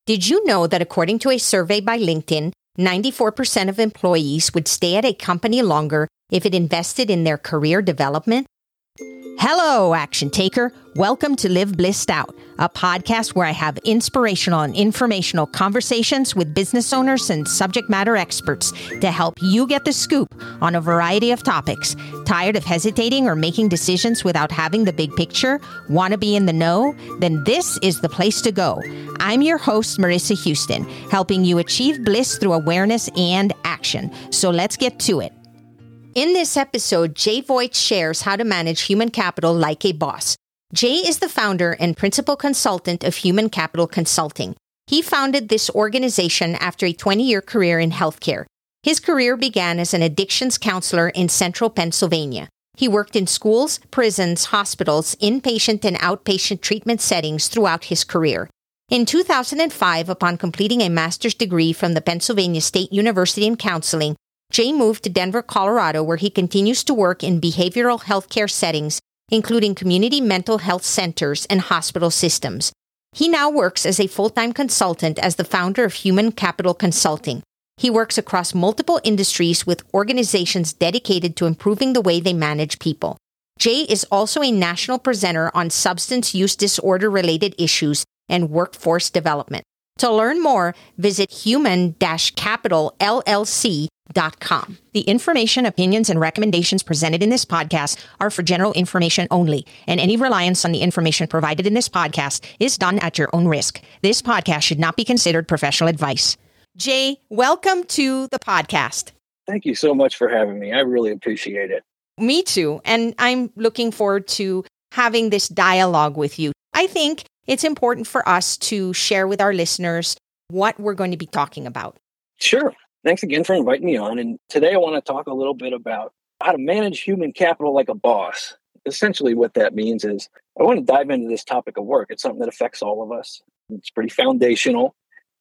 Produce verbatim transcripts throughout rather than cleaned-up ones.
Did you know that according to a survey by LinkedIn, ninety-four percent of employees would stay at a company longer if it invested in their career development? Hello, action taker. Welcome to Live Blissed Out, a podcast where I have inspirational and informational conversations with business owners and subject matter experts to help you get the scoop on a variety of topics. Tired of hesitating or making decisions without having the big picture? Want to be in the know? Then this is the place to go. I'm your host, Marissa Houston, helping you achieve bliss through awareness and action. So let's get to it. In this episode, Jay Voigt shares how to manage human capital like a boss. Jay is the founder and principal consultant of Human Capital Consulting. He founded this organization after a twenty-year career in healthcare. His career began as an addictions counselor in central Pennsylvania. He worked in schools, prisons, hospitals, inpatient and outpatient treatment settings throughout his career. In two thousand five, upon completing a master's degree from the Pennsylvania State University in counseling, Jay moved to Denver, Colorado, where he continues to work in behavioral healthcare settings, including community mental health centers and hospital systems. He now works as a full-time consultant as the founder of Human Capital Consulting. He works across multiple industries with organizations dedicated to improving the way they manage people. Jay is also a national presenter on substance use disorder-related issues and workforce development. To learn more, visit human dash capital L L C dot com. The information, opinions, and recommendations presented in this podcast are for general information only, and any reliance on the information provided in this podcast is done at your own risk. This podcast should not be considered professional advice. Jay, welcome to the podcast. Thank you so much for having me. I really appreciate it. Me too, and I'm looking forward to having this dialogue with you. I think it's important for us to share with our listeners what we're going to be talking about. Sure. Thanks again for inviting me on. And today I want to talk a little bit about how to manage human capital like a boss. Essentially what that means is I want to dive into this topic of work. It's something that affects all of us. It's pretty foundational.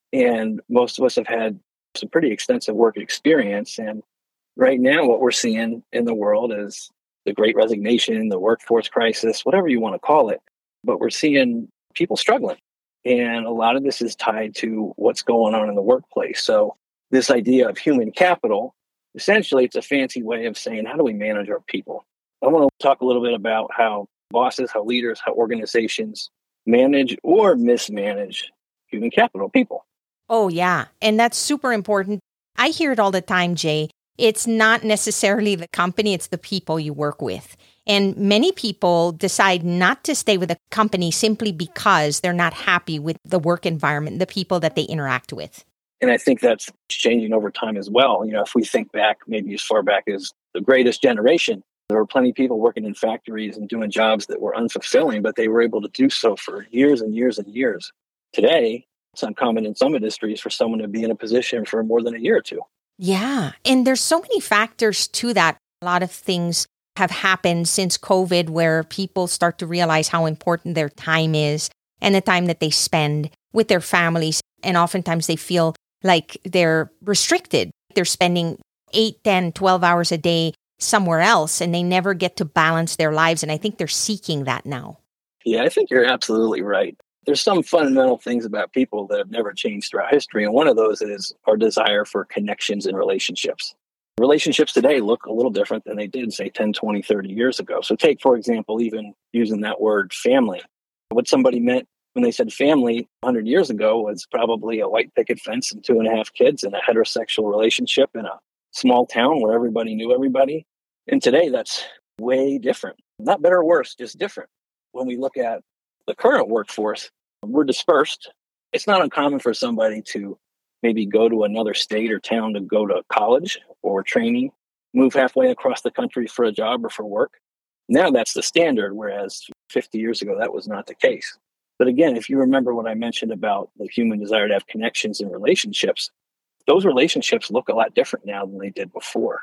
And most of us have had some pretty extensive work experience. And right now what we're seeing in the world is the Great Resignation, the workforce crisis, whatever you want to call it. But we're seeing people struggling. And a lot of this is tied to what's going on in the workplace. So this idea of human capital, essentially, it's a fancy way of saying, how do we manage our people? I want to talk a little bit about how bosses, how leaders, how organizations manage or mismanage human capital people. Oh, yeah. And that's super important. I hear it all the time, Jay. It's not necessarily the company, it's the people you work with. And many people decide not to stay with a company simply because they're not happy with the work environment, the people that they interact with. And I think that's changing over time as well. You know, if we think back, maybe as far back as the greatest generation, there were plenty of people working in factories and doing jobs that were unfulfilling, but they were able to do so for years and years and years. Today, it's uncommon in some industries for someone to be in a position for more than a year or two. Yeah. And there's so many factors to that. A lot of things have happened since COVID where people start to realize how important their time is and the time that they spend with their families. And oftentimes they feel like they're restricted. They're spending eight, ten, twelve hours a day somewhere else, and they never get to balance their lives. And I think they're seeking that now. Yeah, I think you're absolutely right. There's some fundamental things about people that have never changed throughout history. And one of those is our desire for connections and relationships. Relationships today look a little different than they did, say, ten, twenty, thirty years ago. So take, for example, even using that word family. What somebody meant when they said family one hundred years ago was probably a white picket fence and two and a half kids and a heterosexual relationship in a small town where everybody knew everybody. And today that's way different. Not better or worse, just different. When we look at the current workforce, we're dispersed. It's not uncommon for somebody to maybe go to another state or town to go to college or training, move halfway across the country for a job or for work. Now that's the standard, whereas fifty years ago, that was not the case. But again, if you remember what I mentioned about the human desire to have connections and relationships, those relationships look a lot different now than they did before.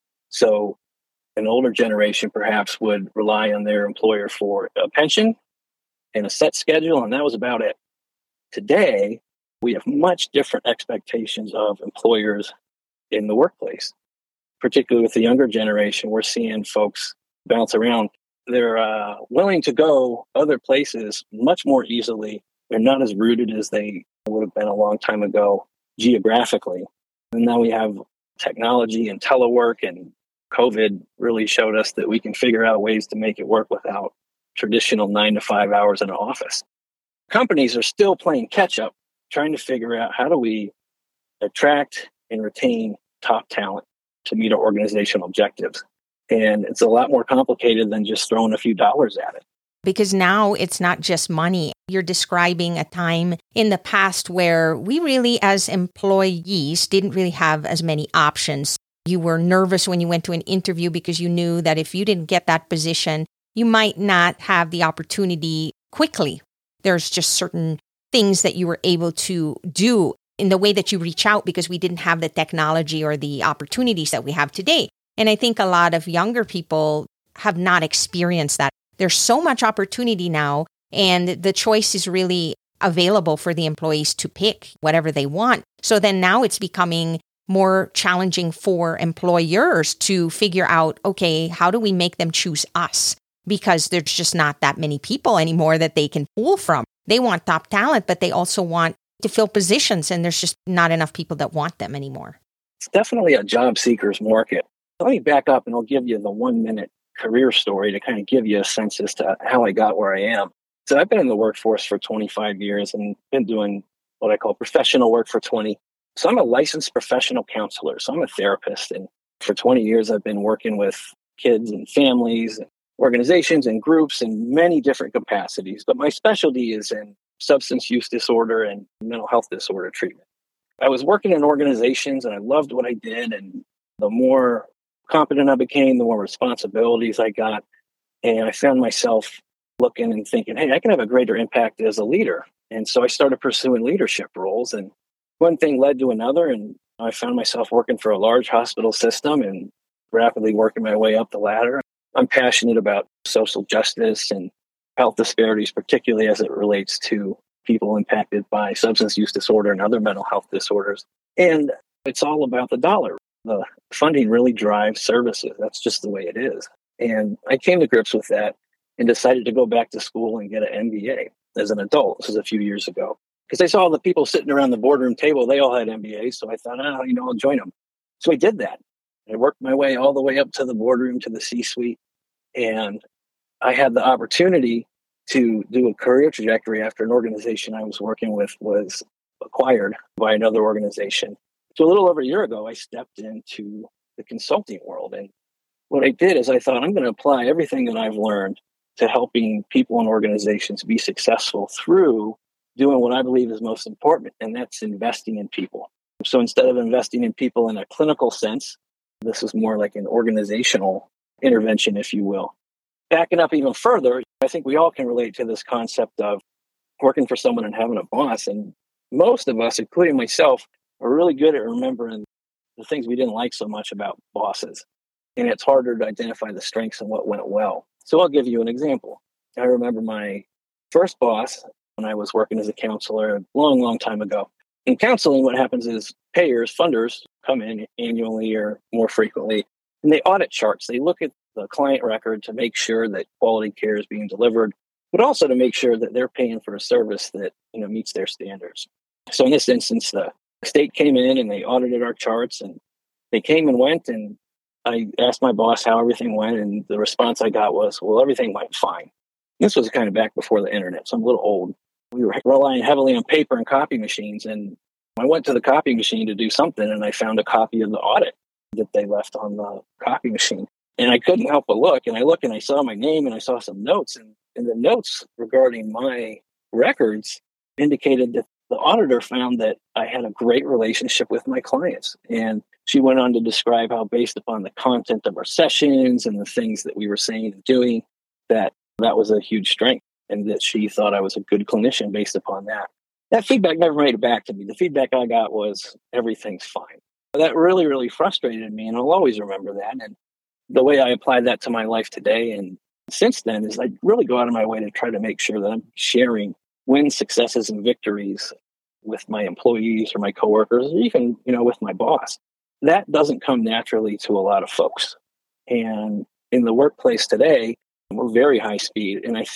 So an older generation perhaps would rely on their employer for a pension and a set schedule, and that was about it. Today, we have much different expectations of employers in the workplace. Particularly with the younger generation, we're seeing folks bounce around. They're uh, willing to go other places much more easily They're not as rooted as they would have been a long time ago geographically. And now we have technology and telework, and COVID really showed us that we can figure out ways to make it work without traditional nine to five hours in an office. Companies are still playing catch up, trying to figure out how do we attract and retain top talent to meet our organizational objectives. And it's a lot more complicated than just throwing a few dollars at it. Because now it's not just money. You're describing a time in the past where we really, as employees, didn't really have as many options. You were nervous when you went to an interview because you knew that if you didn't get that position, you might not have the opportunity quickly. There's just certain things that you were able to do in the way that you reach out because we didn't have the technology or the opportunities that we have today. And I think a lot of younger people have not experienced that. There's so much opportunity now, and the choice is really available for the employees to pick whatever they want. So then now it's becoming more challenging for employers to figure out, okay, how do we make them choose us? Because there's just not that many people anymore that they can pull from. They want top talent, but they also want to fill positions, and there's just not enough people that want them anymore. It's definitely a job seeker's market. Let me back up and I'll give you the one minute career story to kind of give you a sense as to how I got where I am. So I've been in the workforce for twenty-five years and been doing what I call professional work for twenty. So I'm a licensed professional counselor. So I'm a therapist. And for twenty years, I've been working with kids and families, and organizations and groups in many different capacities. But my specialty is in substance use disorder and mental health disorder treatment. I was working in organizations and I loved what I did. And the more competent I became, the more responsibilities I got. And I found myself looking and thinking, hey, I can have a greater impact as a leader. And so I started pursuing leadership roles. And one thing led to another. And I found myself working for a large hospital system and rapidly working my way up the ladder. I'm passionate about social justice and health disparities, particularly as it relates to people impacted by substance use disorder and other mental health disorders. And it's all about the dollar. The funding really drives services. That's just the way it is. And I came to grips with that and decided to go back to school and get an M B A as an adult. This was a few years ago. Because I saw the people sitting around the boardroom table, they all had M B As. So I thought, oh, you know, I'll join them. So I did that. I worked my way all the way up to the boardroom, to the C-suite. And I had the opportunity to do a career trajectory after an organization I was working with was acquired by another organization. So a little over a year ago, I stepped into the consulting world. And what I did is I thought, I'm going to apply everything that I've learned to helping people and organizations be successful through doing what I believe is most important, and that's investing in people. So instead of investing in people in a clinical sense, this is more like an organizational intervention, if you will. Backing up even further, I think we all can relate to this concept of working for someone and having a boss. And most of us, including myself, are really good at remembering the things we didn't like so much about bosses. And it's harder to identify the strengths and what went well. So I'll give you an example. I remember my first boss when I was working as a counselor a long, long time ago. In counseling, what happens is payers, funders come in annually or more frequently, and they audit charts. They look at the client record to make sure that quality care is being delivered, but also to make sure that they're paying for a service that, you know, meets their standards. So in this instance, the state came in and they audited our charts, and they came and went, and I asked my boss how everything went, and the response I got was, well, everything went fine. This was kind of back before the internet, so I'm a little old. We were relying heavily on paper and copy machines, and I went to the copy machine to do something, and I found a copy of the audit that they left on the copy machine. And I couldn't help but look, and I looked and I saw my name and I saw some notes, and, and the notes regarding my records indicated that the auditor found that I had a great relationship with my clients. And she went on to describe how, based upon the content of our sessions and the things that we were saying and doing, that that was a huge strength, and that she thought I was a good clinician based upon that. That feedback never made it back to me. The feedback I got was, everything's fine. That really, really frustrated me, and I'll always remember that. And the way I applied that to my life today and since then is I really go out of my way to try to make sure that I'm sharing wins, successes, and victories with my employees or my coworkers, or even, you know, with my boss. That doesn't come naturally to a lot of folks. And in the workplace today, we're very high speed. And I think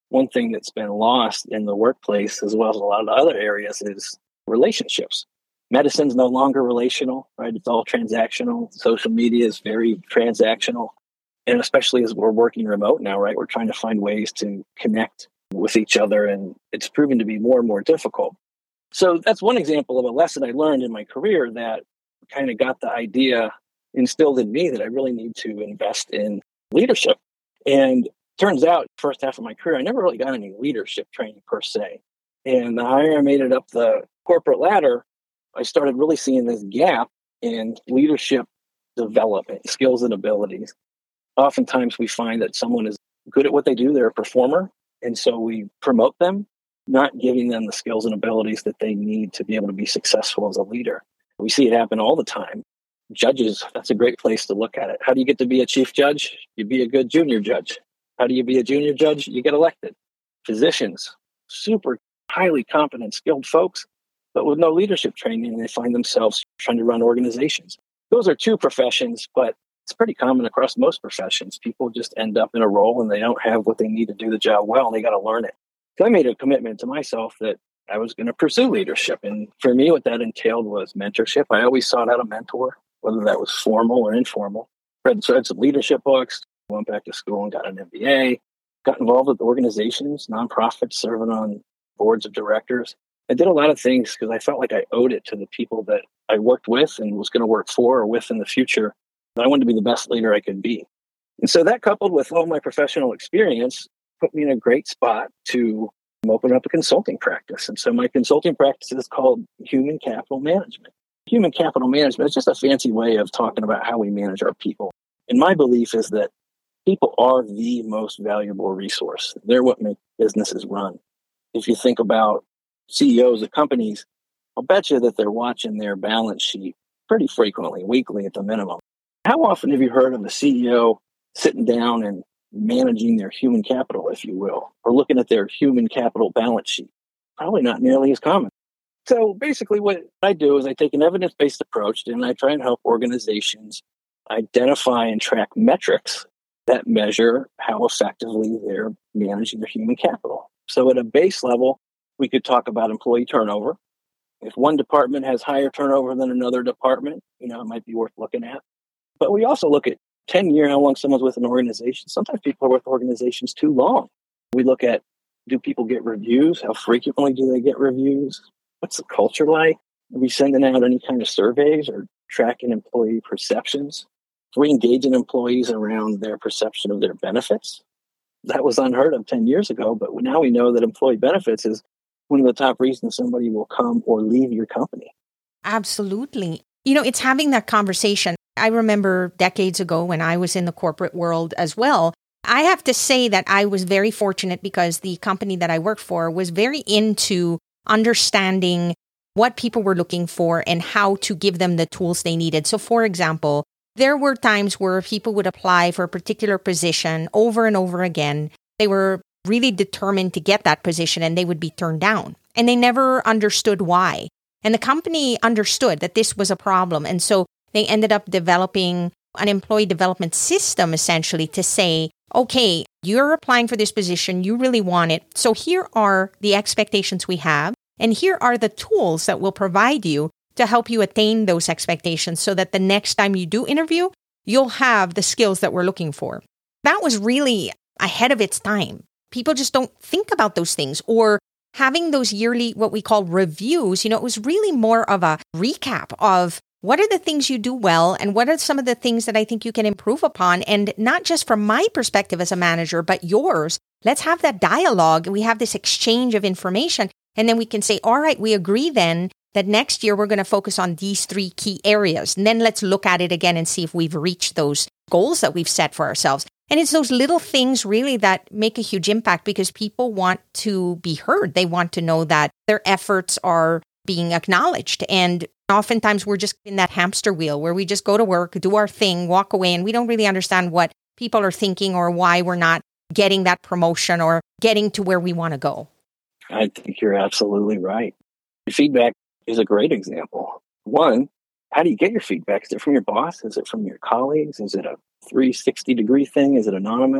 One thing that's been lost in the workplace, as well as a lot of the other areas, is relationships. Medicine's no longer relational, right? It's all transactional. Social media is very transactional. And especially as we're working remote now, right? We're trying to find ways to connect with each other, and it's proven to be more and more difficult. So that's one example of a lesson I learned in my career that kind of got the idea instilled in me that I really need to invest in leadership. And turns out, first half of my career, I never really got any leadership training per se. And the higher I made it up the corporate ladder, I started really seeing this gap in leadership development, skills and abilities. Oftentimes we find that someone is good at what they do, they're a performer, and so we promote them, not giving them the skills and abilities that they need to be able to be successful as a leader. We see it happen all the time. Judges, that's a great place to look at it. How do you get to be a chief judge? You be a good junior judge. How do you be a junior judge? You get elected. Physicians, super highly competent, skilled folks, but with no leadership training, they find themselves trying to run organizations. Those are two professions, but it's pretty common across most professions. People just end up in a role and they don't have what they need to do the job well, and they got to learn it. So I made a commitment to myself that I was going to pursue leadership. And for me, what that entailed was mentorship. I always sought out a mentor, whether that was formal or informal. Read, read some leadership books, went back to school and got an M B A, got involved with organizations, nonprofits, serving on boards of directors. I did a lot of things because I felt like I owed it to the people that I worked with and was going to work for or with in the future. I wanted to be the best leader I could be. And so that, coupled with all my professional experience, put me in a great spot to open up a consulting practice. And so my consulting practice is called Human Capital Management. Human capital management is just a fancy way of talking about how we manage our people. And my belief is that people are the most valuable resource. They're what make businesses run. If you think about C E Os of companies, I'll bet you that they're watching their balance sheet pretty frequently, weekly at the minimum. How often have you heard of a C E O sitting down and managing their human capital, if you will, or looking at their human capital balance sheet? Probably not nearly as common. So basically what I do is I take an evidence-based approach and I try and help organizations identify and track metrics that measure how effectively they're managing their human capital. So at a base level, we could talk about employee turnover. If one department has higher turnover than another department, you know, it might be worth looking at. But we also look at tenure, how long someone's with an organization. Sometimes people are with organizations too long. We look at, do people get reviews? How frequently do they get reviews? What's the culture like? Are we sending out any kind of surveys or tracking employee perceptions? Are we engaging employees around their perception of their benefits? That was unheard of ten years ago, but now we know that employee benefits is one of the top reasons somebody will come or leave your company. Absolutely. You know, it's having that conversation. I remember decades ago when I was in the corporate world as well. I have to say that I was very fortunate because the company that I worked for was very into understanding what people were looking for and how to give them the tools they needed. So, for example, there were times where people would apply for a particular position over and over again. They were really determined to get that position and they would be turned down. And they never understood why. And the company understood that this was a problem. And so they ended up developing an employee development system essentially to say, okay, you're applying for this position, you really want it. So here are the expectations we have. And here are the tools that will provide you to help you attain those expectations so that the next time you do interview, you'll have the skills that we're looking for. That was really ahead of its time. People just don't think about those things, or having those yearly, what we call reviews. You know, it was really more of a recap of what are the things you do well and what are some of the things that I think you can improve upon. And not just from my perspective as a manager, but yours. Let's have that dialogue. We have this exchange of information. And then we can say, all right, we agree then that next year we're going to focus on these three key areas. And then let's look at it again and see if we've reached those goals that we've set for ourselves. And it's those little things really that make a huge impact because people want to be heard. They want to know that their efforts are being acknowledged. And oftentimes we're just in that hamster wheel where we just go to work, do our thing, walk away, and we don't really understand what people are thinking or why we're not getting that promotion or getting to where we want to go. I think you're absolutely right. Feedback is a great example. One, how do you get your feedback? Is it from your boss? Is it from your colleagues? Is it a three sixty degree thing? Is it anonymous?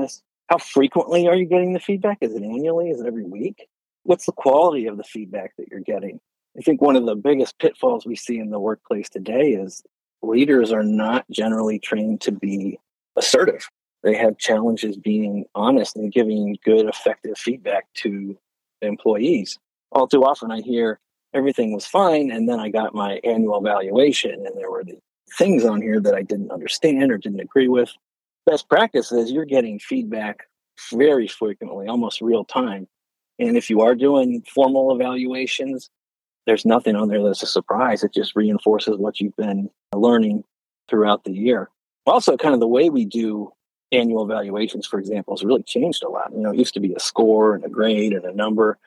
How frequently are you getting the feedback? Is it annually? Is it every week? What's the quality of the feedback that you're getting? I think one of the biggest pitfalls we see in the workplace today is leaders are not generally trained to be assertive. They have challenges being honest and giving good, effective feedback to employees. All too often I hear everything was fine, and then I got my annual evaluation, and there were the things on here that I didn't understand or didn't agree with. Best practice is you're getting feedback very frequently, almost real time. And if you are doing formal evaluations, there's nothing on there that's a surprise. It just reinforces what you've been learning throughout the year. Also, kind of the way we do annual evaluations, for example, has really changed a lot. You know, it used to be a score and a grade and a number.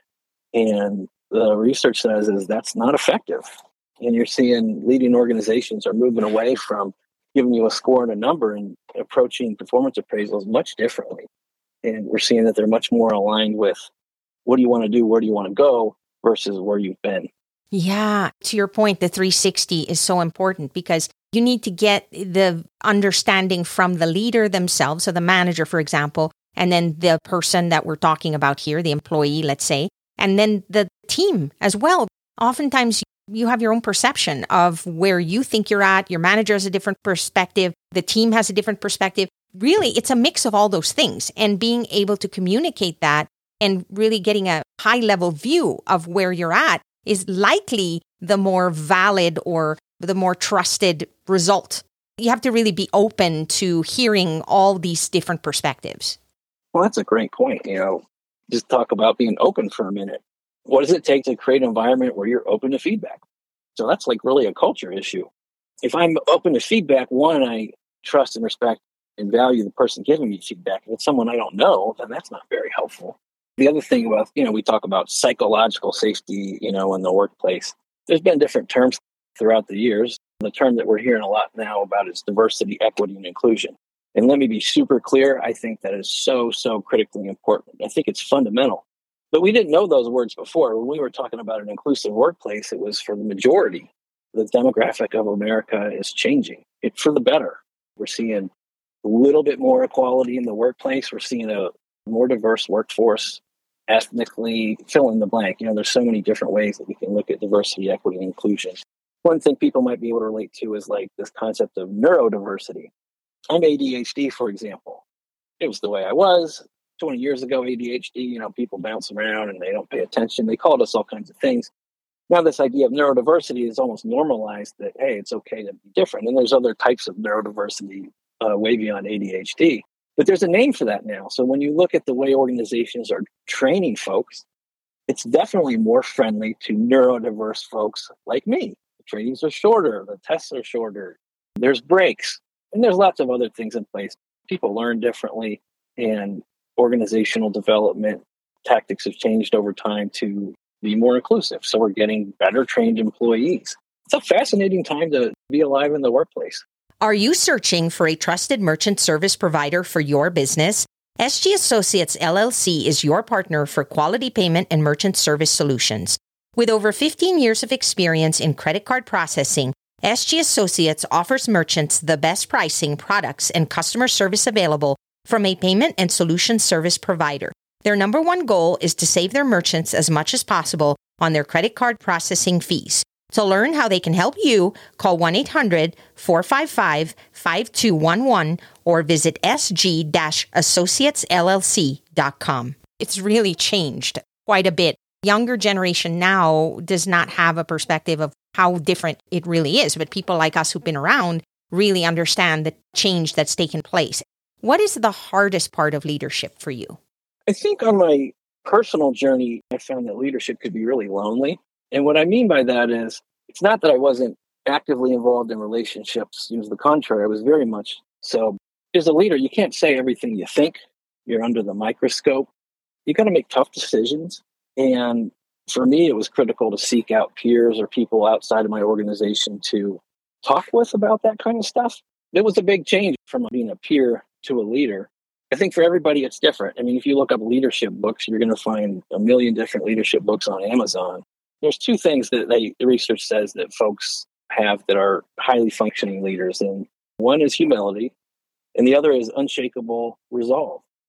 And the research says is that's not effective. And you're seeing leading organizations are moving away from giving you a score and a number and approaching performance appraisals much differently. And we're seeing that they're much more aligned with what do you want to do, where do you want to go versus where you've been. Yeah. To your point, the three sixty is so important because you need to get the understanding from the leader themselves, so the manager, for example, and then the person that we're talking about here, the employee, let's say, and then the team as well. Oftentimes, you have your own perception of where you think you're at. Your manager has a different perspective. The team has a different perspective. Really, it's a mix of all those things, and being able to communicate that and really getting a high-level view of where you're at is likely the more valid or the more trusted result. You have to really be open to hearing all these different perspectives. Well, that's a great point. You know, just talk about being open for a minute. What does it take to create an environment where you're open to feedback? So that's like really a culture issue. If I'm open to feedback, one, I trust and respect and value the person giving me feedback. If it's someone I don't know, then that's not very helpful. The other thing about, you know, we talk about psychological safety, you know, in the workplace. There's been different terms throughout the years. The term that we're hearing a lot now about is diversity, equity, and inclusion. And let me be super clear. I think that is so, so critically important. I think it's fundamental. But we didn't know those words before. When we were talking about an inclusive workplace, it was for the majority. The demographic of America is changing. It's for the better. We're seeing a little bit more equality in the workplace. We're seeing a more diverse workforce, ethnically, fill in the blank. You know, there's so many different ways that we can look at diversity, equity, and inclusion. One thing people might be able to relate to is like this concept of neurodiversity. I'm A D H D, for example. It was the way I was. twenty years ago, A D H D, you know, people bounce around and they don't pay attention. They called us all kinds of things. Now this idea of neurodiversity is almost normalized that, hey, it's okay to be different. And there's other types of neurodiversity uh, way beyond A D H D. But there's a name for that now. So when you look at the way organizations are training folks, it's definitely more friendly to neurodiverse folks like me. The trainings are shorter. The tests are shorter. There's breaks. And there's lots of other things in place. People learn differently, and organizational development tactics have changed over time to be more inclusive. So we're getting better trained employees. It's a fascinating time to be alive in the workplace. Are you searching for a trusted merchant service provider for your business? S G Associates L L C is your partner for quality payment and merchant service solutions. With over fifteen years of experience in credit card processing, S G Associates offers merchants the best pricing, products, and customer service available from a payment and solution service provider. Their number one goal is to save their merchants as much as possible on their credit card processing fees. To learn how they can help you, call one eight hundred, four five five, five two one one or visit s g associates l l c dot com. It's really changed quite a bit. Younger generation now does not have a perspective of how different it really is, but people like us who've been around really understand the change that's taken place. What is the hardest part of leadership for you? I think on my personal journey, I found that leadership could be really lonely. And what I mean by that is, it's not that I wasn't actively involved in relationships. It was the contrary. I was very much so. As a leader, you can't say everything you think. You're under the microscope. You got to make tough decisions. And for me, it was critical to seek out peers or people outside of my organization to talk with about that kind of stuff. It was a big change from being a peer to a leader. I think for everybody, it's different. I mean, if you look up leadership books, you're going to find a million different leadership books on Amazon. There's two things that they, the research says that folks have that are highly functioning leaders. And one is humility, and the other is unshakable resolve.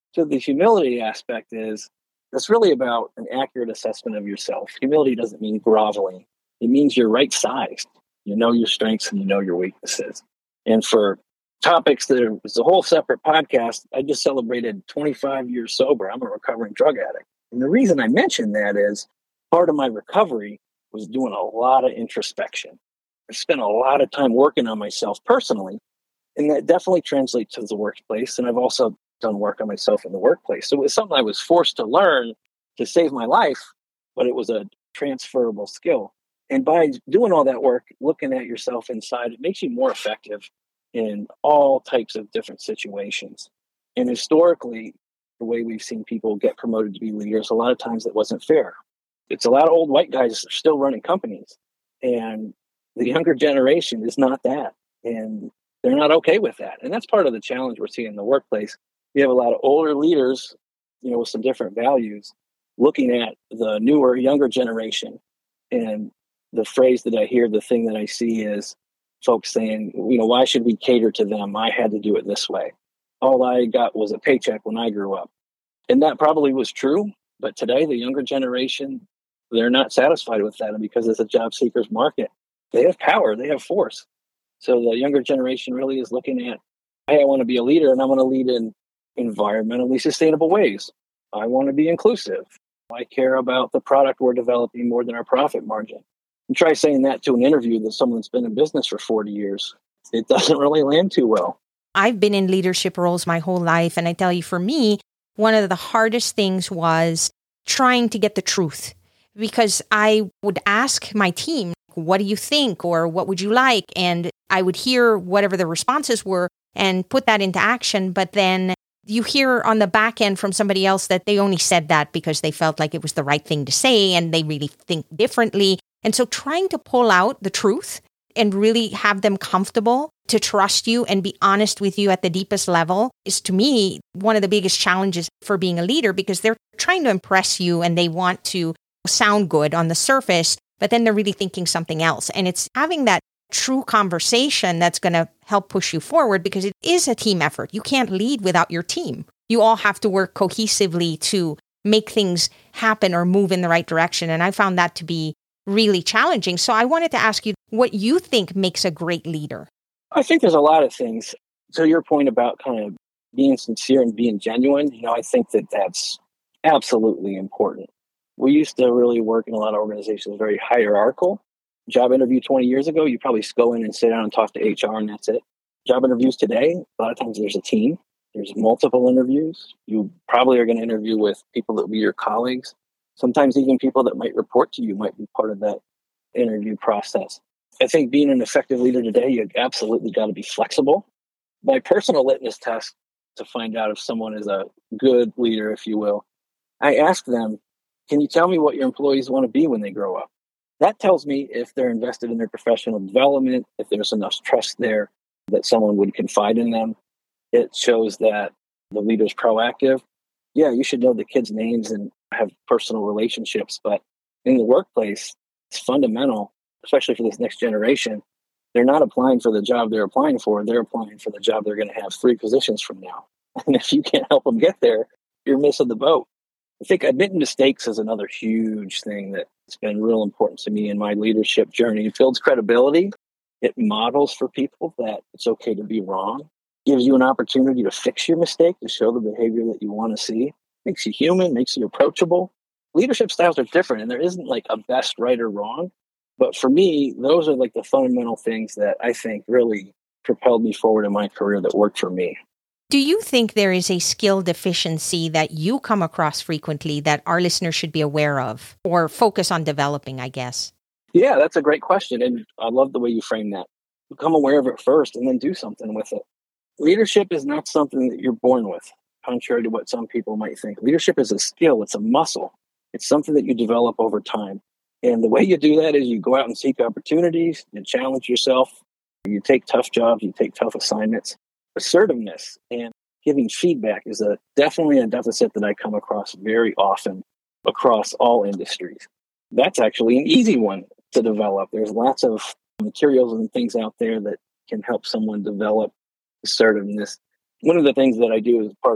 So the humility aspect is, it's really about an accurate assessment of yourself. Humility doesn't mean groveling. It means you're right sized. You know your strengths and you know your weaknesses. And for topics that are, it's a whole separate podcast, I just celebrated twenty-five years sober. I'm a recovering drug addict. And the reason I mention that is part of my recovery was doing a lot of introspection. I spent a lot of time working on myself personally, and that definitely translates to the workplace. And I've also done work on myself in the workplace. So it was something I was forced to learn to save my life, but it was a transferable skill. And by doing all that work, looking at yourself inside, it makes you more effective in all types of different situations. And historically, the way we've seen people get promoted to be leaders, a lot of times it wasn't fair. It's a lot of old white guys still running companies. And the younger generation is not that. And they're not okay with that. And that's part of the challenge we're seeing in the workplace. You have a lot of older leaders, you know, with some different values, looking at the newer, younger generation. And the phrase that I hear, the thing that I see is folks saying, you know, why should we cater to them? I had to do it this way. All I got was a paycheck when I grew up. And that probably was true. But today, the younger generation, they're not satisfied with that. And because it's a job seekers market, they have power, they have force. So the younger generation really is looking at, hey, I want to be a leader and I want to lead in environmentally sustainable ways. I want to be inclusive. I care about the product we're developing more than our profit margin. And try saying that to an interview that someone that's been in business for forty years. It doesn't really land too well. I've been in leadership roles my whole life. And I tell you, for me, one of the hardest things was trying to get the truth, because I would ask my team, what do you think? Or what would you like? And I would hear whatever the responses were and put that into action. But then you hear on the back end from somebody else that they only said that because they felt like it was the right thing to say and they really think differently. And so trying to pull out the truth and really have them comfortable to trust you and be honest with you at the deepest level is, to me, one of the biggest challenges for being a leader, because they're trying to impress you and they want to sound good on the surface, but then they're really thinking something else. And it's having that true conversation that's going to help push you forward, because it is a team effort. You can't lead without your team. You all have to work cohesively to make things happen or move in the right direction. And I found that to be really challenging. So I wanted to ask you what you think makes a great leader. I think there's a lot of things. To your point about kind of being sincere and being genuine, you know, I think that that's absolutely important. We used to really work in a lot of organizations very hierarchical. Job interview twenty years ago, you probably just go in and sit down and talk to H R and that's it. Job interviews today, a lot of times there's a team. There's multiple interviews. You probably are going to interview with people that will be your colleagues. Sometimes even people that might report to you might be part of that interview process. I think being an effective leader today, you absolutely got to be flexible. My personal litmus test to find out if someone is a good leader, if you will, I ask them, can you tell me what your employees want to be when they grow up? That tells me if they're invested in their professional development, if there's enough trust there that someone would confide in them. It shows that the leader's proactive. Yeah, you should know the kids' names and have personal relationships, but in the workplace, it's fundamental, especially for this next generation. They're not applying for the job they're applying for. They're applying for the job they're going to have three positions from now. And if you can't help them get there, you're missing the boat. I think admitting mistakes is another huge thing that's been real important to me in my leadership journey. It builds credibility. It models for people that it's okay to be wrong. Gives you an opportunity to fix your mistake, to show the behavior that you want to see. Makes you human, makes you approachable. Leadership styles are different, and there isn't like a best right or wrong. But for me, those are like the fundamental things that I think really propelled me forward in my career that worked for me. Do you think there is a skill deficiency that you come across frequently that our listeners should be aware of or focus on developing, I guess? Yeah, that's a great question. And I love the way you frame that. Become aware of it first and then do something with it. Leadership is not something that you're born with, contrary to what some people might think. Leadership is a skill. It's a muscle. It's something that you develop over time. And the way you do that is you go out and seek opportunities, you challenge yourself, you take tough jobs, you take tough assignments. Assertiveness and giving feedback is a definitely a deficit that I come across very often across all industries. That's actually an easy one to develop. There's lots of materials and things out there that can help someone develop assertiveness. One of the things that I do as part of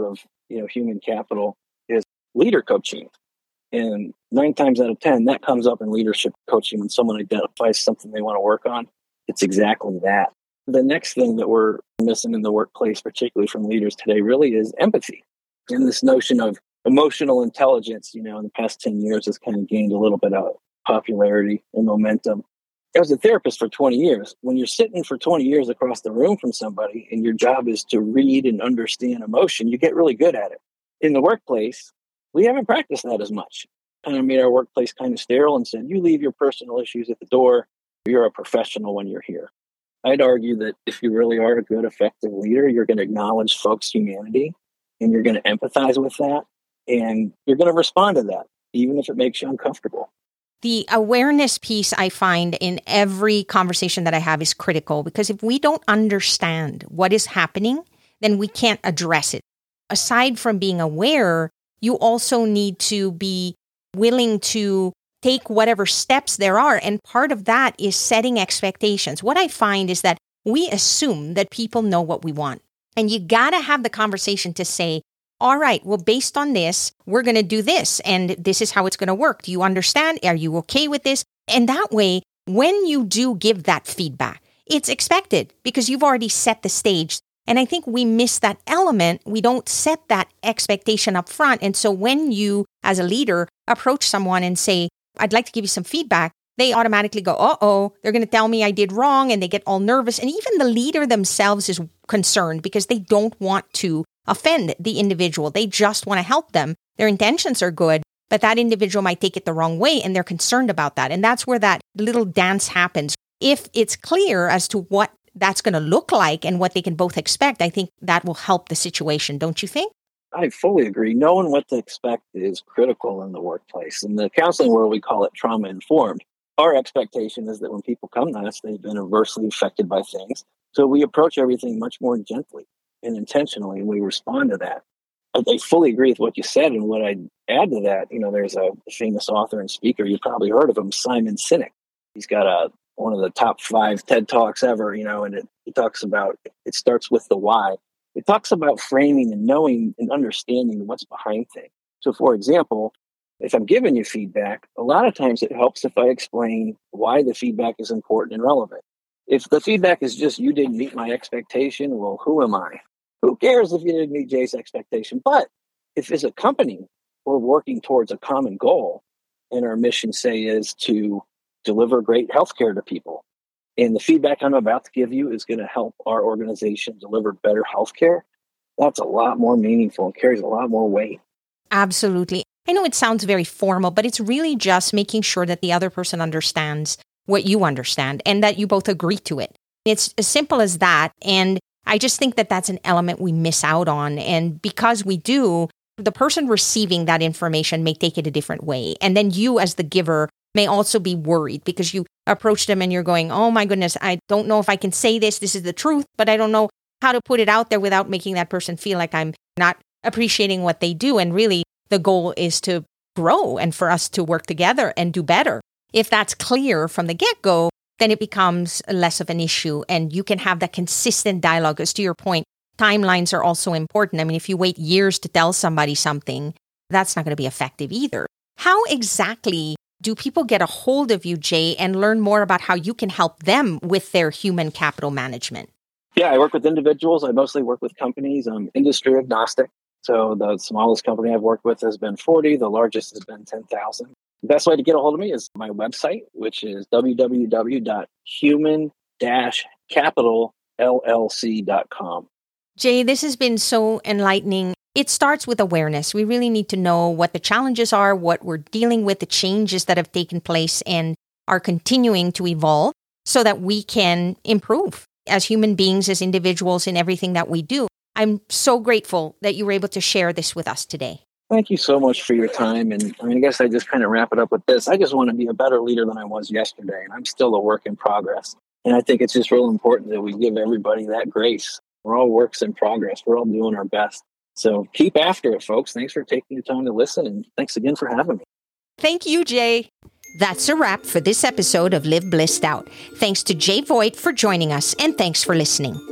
you know, human capital is leader coaching. And nine times out of ten, that comes up in leadership coaching when someone identifies something they want to work on. It's exactly that. The next thing that we're missing in the workplace, particularly from leaders today, really is empathy. And this notion of emotional intelligence, you know, in the past ten years has kind of gained a little bit of popularity and momentum. I was a therapist for twenty years. When you're sitting for twenty years across the room from somebody and your job is to read and understand emotion, you get really good at it. In the workplace, we haven't practiced that as much. Kind of made our workplace kind of sterile and said, you leave your personal issues at the door. You're a professional when you're here. I'd argue that if you really are a good, effective leader, you're going to acknowledge folks' humanity and you're going to empathize with that and you're going to respond to that, even if it makes you uncomfortable. The awareness piece I find in every conversation that I have is critical because if we don't understand what is happening, then we can't address it. Aside from being aware, you also need to be willing to take whatever steps there are. And part of that is setting expectations. What I find is that we assume that people know what we want. And you got to have the conversation to say, all right, well, based on this, we're going to do this. And this is how it's going to work. Do you understand? Are you okay with this? And that way, when you do give that feedback, it's expected because you've already set the stage. And I think we miss that element. We don't set that expectation up front. And so when you, as a leader, approach someone and say, I'd like to give you some feedback, they automatically go, uh-oh, they're going to tell me I did wrong. And they get all nervous. And even the leader themselves is concerned because they don't want to offend the individual. They just want to help them. Their intentions are good, but that individual might take it the wrong way. And they're concerned about that. And that's where that little dance happens. If it's clear as to what that's going to look like and what they can both expect, I think that will help the situation. Don't you think? I fully agree. Knowing what to expect is critical in the workplace. In the counseling world, we call it trauma informed. Our expectation is that when people come to us, they've been adversely affected by things. So we approach everything much more gently and intentionally, and we respond to that. I, I fully agree with what you said. And what I'd add to that, you know, there's a famous author and speaker, you've probably heard of him, Simon Sinek. He's got a one of the top five TED Talks ever, you know, and it, he talks about, it starts with the why. It talks about framing and knowing and understanding what's behind things. So, for example, if I'm giving you feedback, a lot of times it helps if I explain why the feedback is important and relevant. If the feedback is just, you didn't meet my expectation, well, who am I? Who cares if you didn't meet Jay's expectation? But if as a company, we're working towards a common goal and our mission, say, is to deliver great healthcare to people, and the feedback I'm about to give you is going to help our organization deliver better healthcare, that's a lot more meaningful and carries a lot more weight. Absolutely. I know it sounds very formal, but it's really just making sure that the other person understands what you understand and that you both agree to it. It's as simple as that. And I just think that that's an element we miss out on. And because we do, the person receiving that information may take it a different way. And then you as the giver may also be worried because you approach them and you're going, oh my goodness, I don't know if I can say this. This is the truth, but I don't know how to put it out there without making that person feel like I'm not appreciating what they do. And really, the goal is to grow and for us to work together and do better. If that's clear from the get-go, then it becomes less of an issue and you can have that consistent dialogue. As to your point, timelines are also important. I mean, if you wait years to tell somebody something, that's not going to be effective either. How exactly do people get a hold of you, Jay, and learn more about how you can help them with their human capital management? Yeah, I work with individuals. I mostly work with companies. I'm industry agnostic. So the smallest company I've worked with has been forty. The largest has been ten thousand. The best way to get a hold of me is my website, which is w w w dot human dash capital l l c dot com. Jay, this has been so enlightening. It starts with awareness. We really need to know what the challenges are, what we're dealing with, the changes that have taken place and are continuing to evolve so that we can improve as human beings, as individuals in everything that we do. I'm so grateful that you were able to share this with us today. Thank you so much for your time. And I mean, I guess I just kind of wrap it up with this. I just want to be a better leader than I was yesterday, and I'm still a work in progress. And I think it's just real important that we give everybody that grace. We're all works in progress. We're all doing our best. So keep after it, folks. Thanks for taking the time to listen, and thanks again for having me. Thank you, Jay. That's a wrap for this episode of Live Blissed Out. Thanks to Jay Voigt for joining us, and thanks for listening.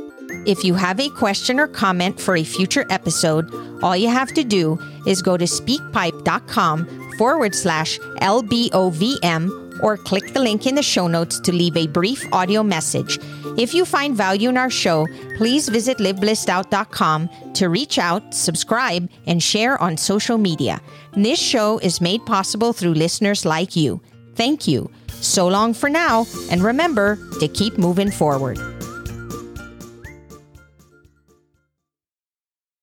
If you have a question or comment for a future episode, all you have to do is go to speakpipe.com forward slash LBOVM or click the link in the show notes to leave a brief audio message. If you find value in our show, please visit live blissed out dot com to reach out, subscribe, and share on social media. This show is made possible through listeners like you. Thank you. So long for now, and remember to keep moving forward.